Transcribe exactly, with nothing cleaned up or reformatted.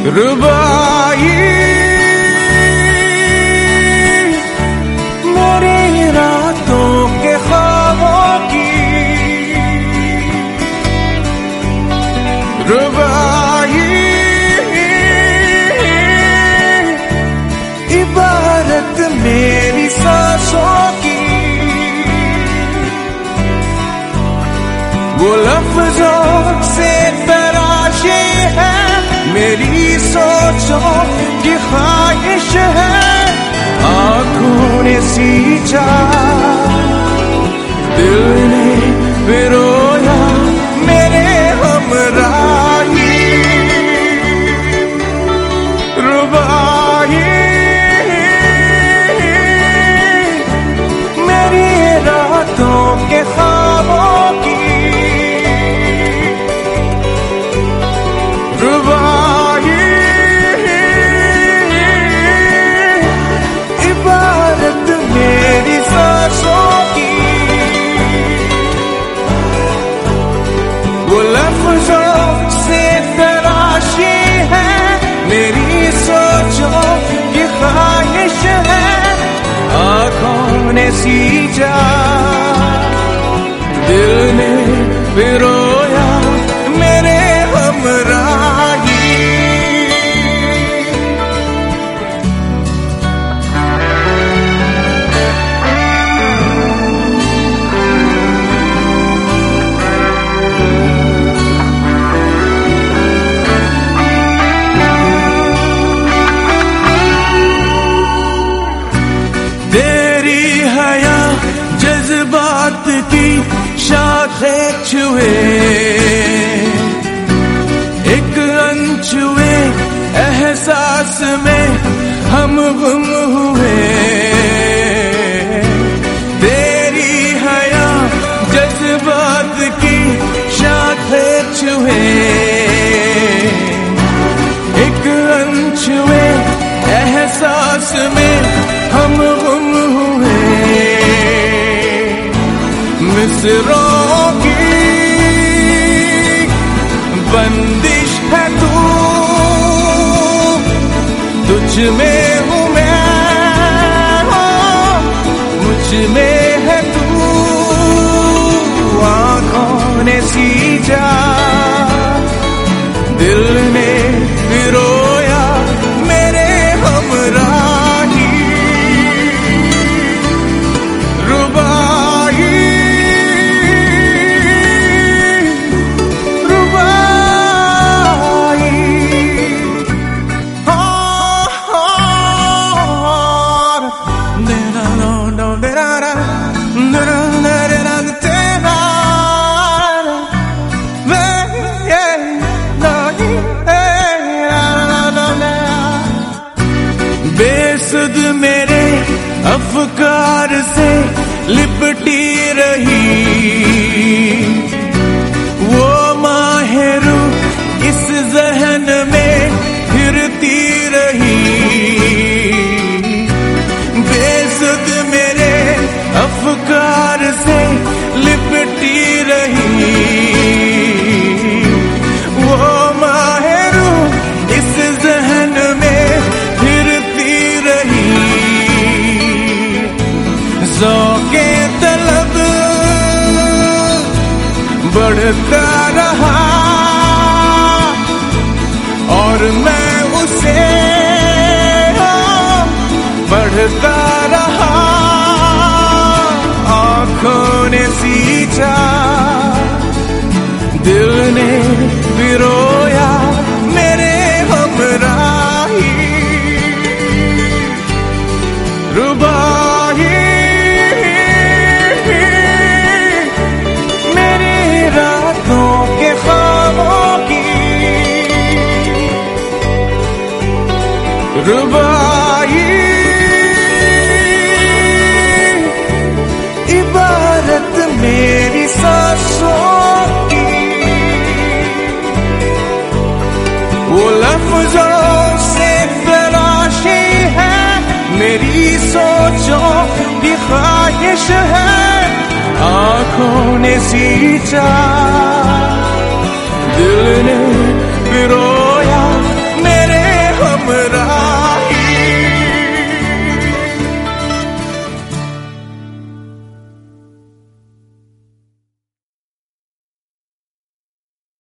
रुबाई मेरी रातों के ख्वाबों की, रुबाई इबारत मेरी सांसों की, वो लफ्जों से तराशी है मेरी सोचों की ख्वाहिश है। आँखों ने सींचा दिल ने पिरोया मेरे हमराही, रुबाई मेरी रातों के ख्वाबों की, रुबाई इबारत मेरी सांसों की, वो लफ्जों से तराशी है मेरी सोचों की ख्वाहिश है। आँखों ने सींचा दिल ने पिरोया मेरे हमराही, तेरी हया जज्बात की शाखें छुए, एक अनछुए एहसास में हम गुम हुए। तेरी हया जज्बात की शाखें छुए, एक अनछुए एहसास में हम गुम हुए। मिसरों की बंदिश है तू, तुझ में हूँ मैं, मुझ में है तू। आँखों ने सींचा दिल ने पिरोया मेरे हमराही, रुबाई बेसुध मेरे अफकार से लिपटी रही, वो माहिरू इस जहन में फिरती रही। बेसुध मेरे अफकार से लिपटी रही, वो माहिरू इस जहन में फिरती रही। ज़ौक़े तलब बढ़ता रहा और मैं उसे बढ़ता रहा। आँखों ने सींचा दिल ने पिरोया मेरे हमराही, रुबाई मेरी रातों के ख्वाबों की, रुबाई इबारत मेरी सांसों की, वो लफ्जों से तराशी है मेरी सोचों की ख्वाहिश है। आँखों ने सींचा दिल ने पिरो